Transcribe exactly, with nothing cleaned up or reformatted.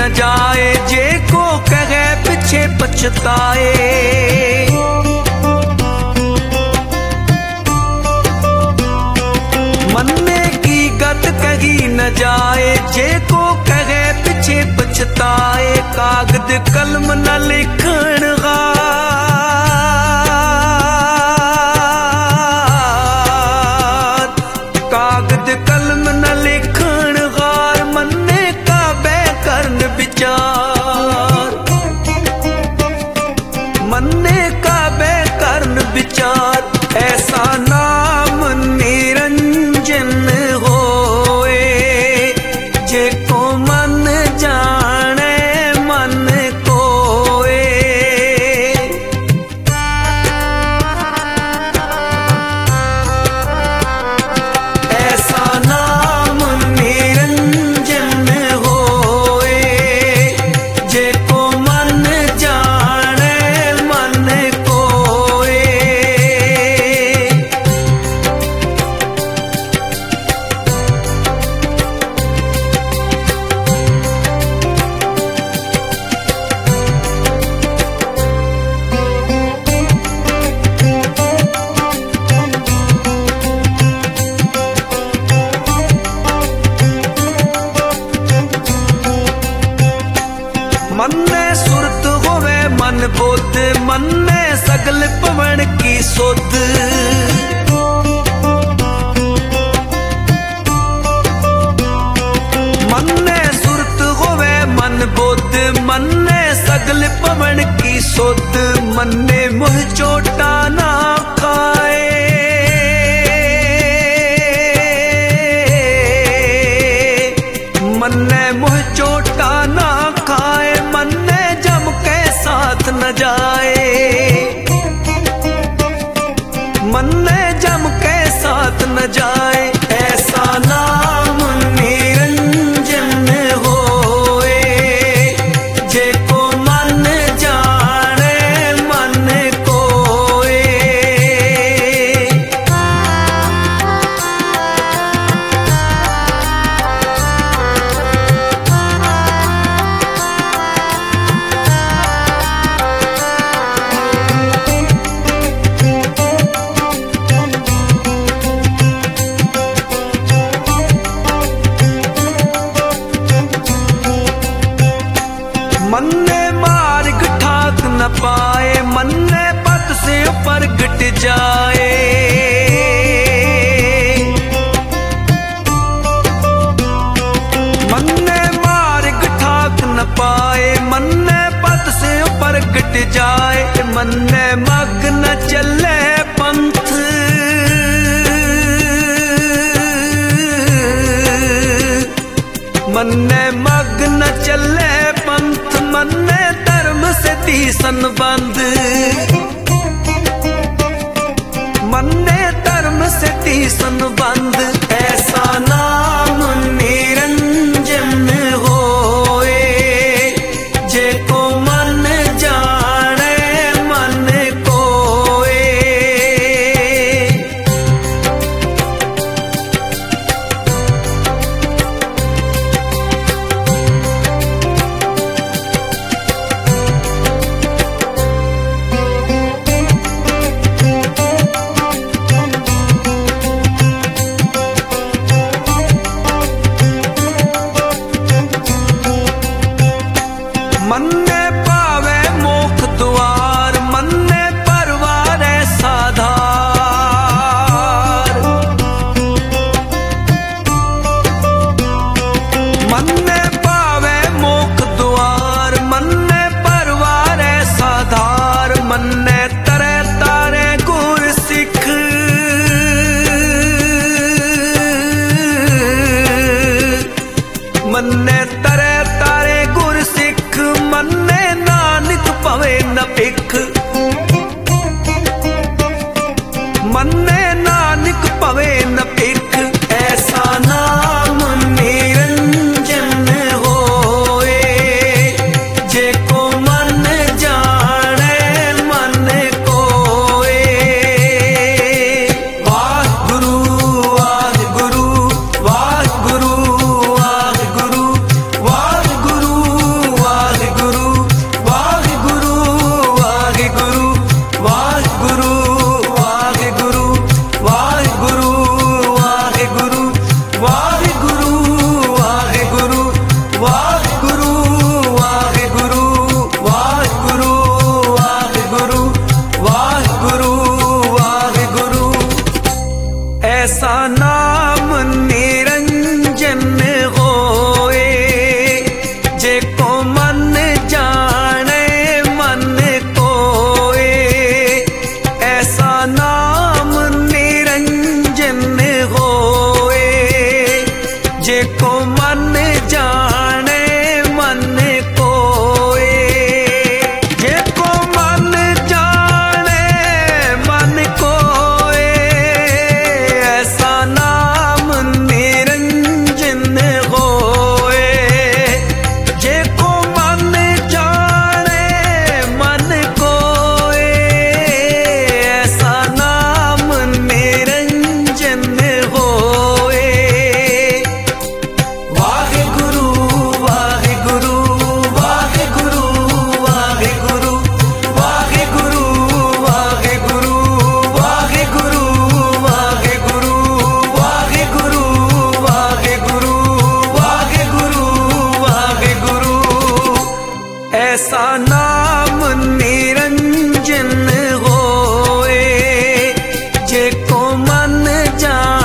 न जाए, जे को कहे पीछे पछताए। मन्ने की गत कही न जाए, जे को कहे पीछे पछताए। कागज कलम न लिखण गार, कागज कलम न लिखण गार। मन्ने का बैकरण विचार, मन्ने का बैकरण विचार। ऐसा नाम निरंजन होए, जे को मन जाने मन कोए। ऐसा नाम निरंजन होए, जे को मन जाने मन कोए। मन्ने सुरत होवे मन बोध, मन्ने सगल पवन की सुध। मन्ने सुरत होवे मन बोध, मन्ने सगल पवन की सुध। मन्ने मुँह चोटा ना खाए, मन्ने मुँह चोटा ना खाए। मन्ने जम के साथ न जाए, मन्ने जम के साथ न जाए। ऐसा नाम निरंजन होए, जे को मन जाने मन कोए। मन्ने मार्ग ठाक न पाए, मन्ने पथ से प्रगट जाए। मन्ने मार्ग ठाक न पाए, मन्ने पथ से प्रगट जाए। मन्ने मग न चले पंथ, मन्ने मग न चले पंथ। मन्ने धर्म से तीसन बंद, मन्ने धर्म से तीसन बंद। ऐसा नाम निरंजन होए, जे को मन जाने मन कोए। मन्ने पावे मोख द्वार, मन्ने परवारे साधार। मन्ने पावे मोख द्वार, मन्ने परवारे साधार। मन्ने तरे तारे गुर सिख, मन्ने तरे तारे गुर सिख। मन्ने नानक पवे न भिख, मन्ने नानक पवे न भिख। ऐसा नाम निरंजन होए, जे को मन जाने मन कोए। वाहिगुरु वाहिगुरु वाहिगुरु वाहिगुरु वाहिगुरु ऐसा नाम निरंजन होए, जेको मन जाने मन कोए। ऐसा नाम निरंजन होए, जेको मन जाने मन कोए। जेको मन जाने मन कोए, ऐसा नाम निरंजन होए। जेको मन जाने मन कोए, ऐसा नाम निरंजन होए। वाहे गुरु वाहे गुरु वाहे गुरु वाहे गुरु वाहे गुरु वाहे गुरु वाहे गुरु वाहे गुरु वाहे गुरु वाहे गुरु वाहे गुरु वाहे गुरु। ऐसा नाम निरंजन होए, जेको मन जाने